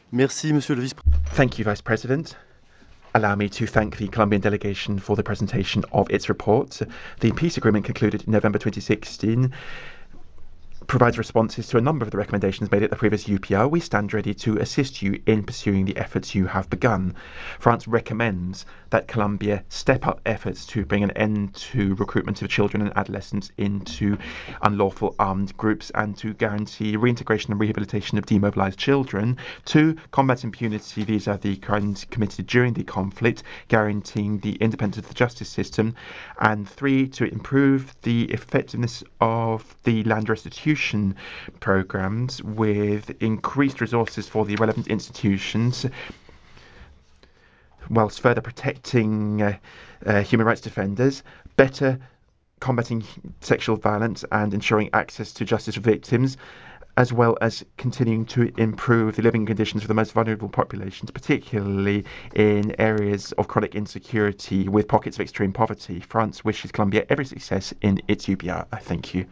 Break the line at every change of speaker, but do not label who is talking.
Merci, Monsieur le Vice-président.
Thank you, Vice President. Allow me to thank the Colombian delegation for the presentation of its report. The peace agreement concluded in November 2016 provides responses to a number of the recommendations made at the previous UPR. We stand ready to assist you in pursuing the efforts you have begun. France recommends that Colombia step up efforts to bring an end to recruitment of children and adolescents into unlawful armed groups and to guarantee reintegration and rehabilitation of demobilized children. 2. Combat impunity. These are the crimes committed during the conflict, guaranteeing the independence of the justice system. And 3. To improve the effectiveness of the land restitution programs with increased resources for the relevant institutions, whilst further protecting human rights defenders, better combating sexual violence and ensuring access to justice for victims, as well as continuing to improve the living conditions for the most vulnerable populations, particularly in areas of chronic insecurity with pockets of extreme poverty. France wishes Colombia every success in its UPR. Thank you.